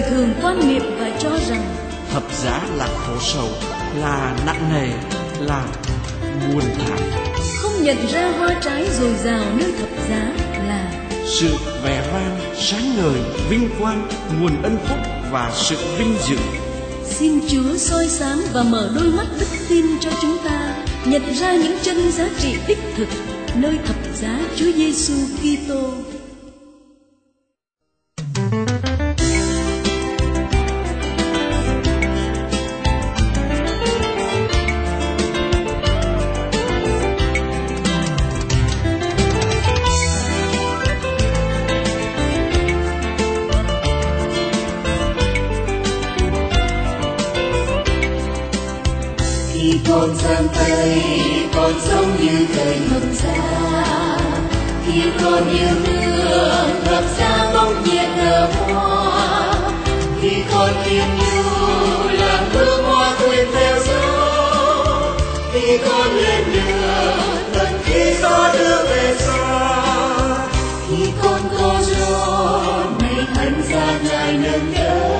thường quan niệm và cho rằng thập giá là khổ sầu, là nặng nề, là buồn thảm. không nhận ra hoa trái dồi dào nơi thập giá là sự vẻ vang, sáng ngời, vinh quang, nguồn ân phúc và sự vinh dự. Xin Chúa soi sáng và mở đôi mắt đức tin cho chúng ta nhận ra những chân giá trị đích thực nơi thập giá Chúa Giêsu Kitô. Khi con giang tay, con giống như cây thập giá. Khi con yêu thương, thập giá bỗng nhiên nở hoa. Khi con kiên nhu, làm hương hoa quên theo gió. Khi con lên đường, tận khi gió đưa về xa. Khi con có gió, nay thánh giá Ngài nâng đỡ.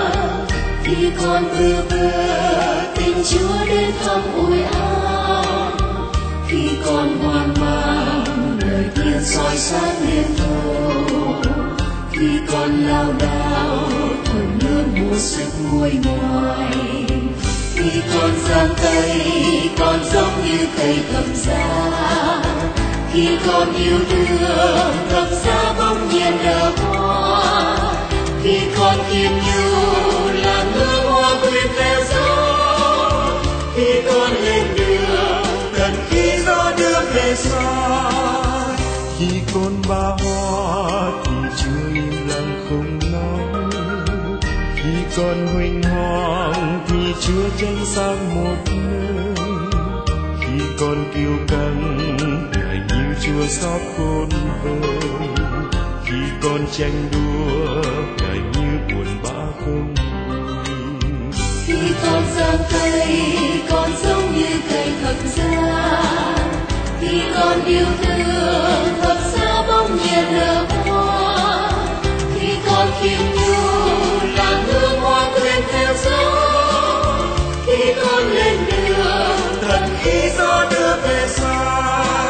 Khi con bơ vơ, tình Chúa đến thăm ủi áo. Khi con hoang mang, lời Thiên soi sáng đêm thâu. Khi con lao đao, thần nước mua sức nguôi ngoai. Khi con giang tay, con giống như cây thập giá. Khi con yêu thương, thập giá bỗng nhiên nở hoa. Khi con kiên nhu, làm hương hoa quên theo gió. Khi con lên đường, gần khi gió đưa về xa. Khi con ba hoa thì Chúa im lặng không nói. Khi con huỳnh hoang thì Chúa tránh sang một nơi. Khi con kiêu căng, Ngài như Chúa xót khôn vơi. Khi con tranh đua, Ngài như buồn bã không vui. Khi con giang tay, con giống như cây thập giá. Khi con yêu thương, thập giá bỗng nhiên nở hoa. Khi con kiên nhu, làm hương hoa quên theo gió. Khi con lên đường, tận khi gió đưa về xa.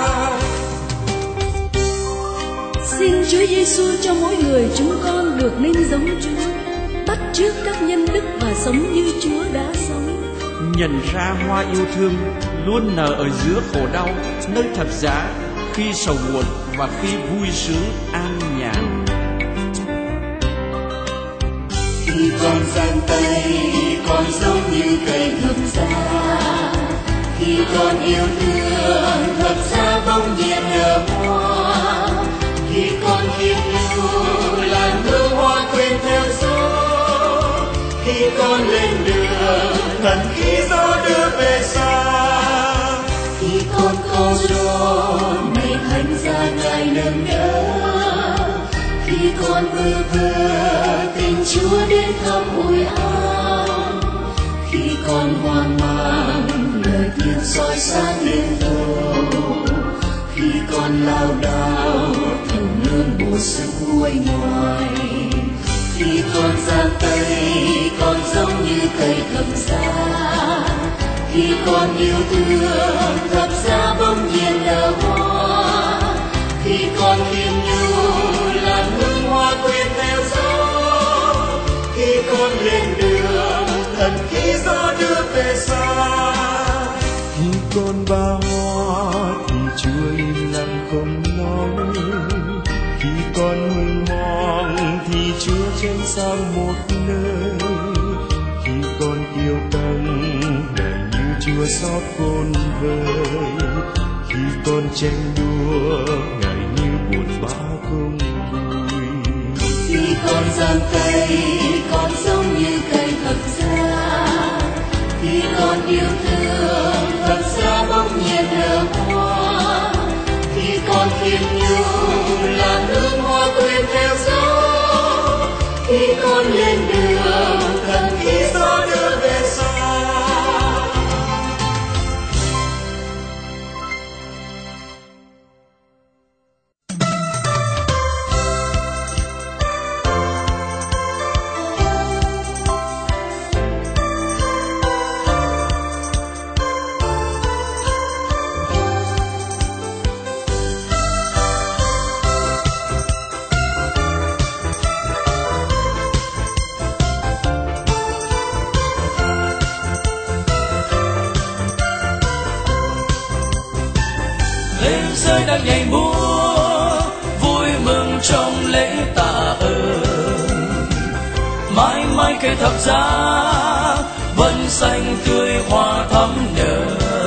Xin Chúa Giêsu cho mỗi người chúng con được nên giống Chúa, bắt chước các nhân đức và sống như Chúa đã sống. Nhận ra hoa yêu thương luôn nở ở giữa khổ đau, nơi thập giá, khi sầu muộn và khi vui sướng an nhàn. Khi con giang tay, con giống như cây thập giá. Khi con yêu thương, thập giá bỗng nhiên nở hoa. Khi con kiên nhu, làm hương hoa quên theo gió. Khi con lên đường, gần khi gió đưa về xa. Khi con có gió, nay thánh giá Ngài nâng đỡ. Khi con bơ vơ, tình Chúa đến thăm ủi áo. Khi con hoang mang, lời Thiên soi sáng đêm thâu. Khi con lao đao, thần lương mua sức nguôi ngoai. Khi con giang tay, con giống như cây thập giá. Khi con yêu thương, thập giá bỗng nhiên nở hoa. Khi con kiên nhu, làm hương hoa quên theo gió. Khi con lên đường, tận khi gió đưa về xa. Khi con ba hoa thì Chúa im lặng không nói. Khi con huỳnh hoang thì Chúa tránh sang một nơi. Khi con kiêu căng, Ngài như Chúa xót khôn vơi. Khi con tranh đua, Ngài như buồn bã không vui. Khi con giang tay, con giống như cây thập giá. Khi con yêu thương, thập giá bỗng nhiên nở hoa. Khi con kiên nhu, làm hương hoa quên theo gió. Khi con lên đường, gần khi gió đưa về xa. thế giới đang nhảy múa vui mừng trong lễ tạ ơn. Mãi mãi cây thập giá vẫn xanh tươi hoa thắm nở,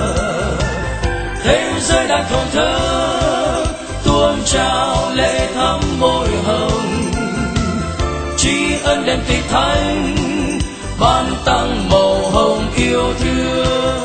thế giới đang thổn thức tuôn trào lệ thắm môi hồng. Tri ân đền tịch thánh ban tặng màu hồng yêu thương.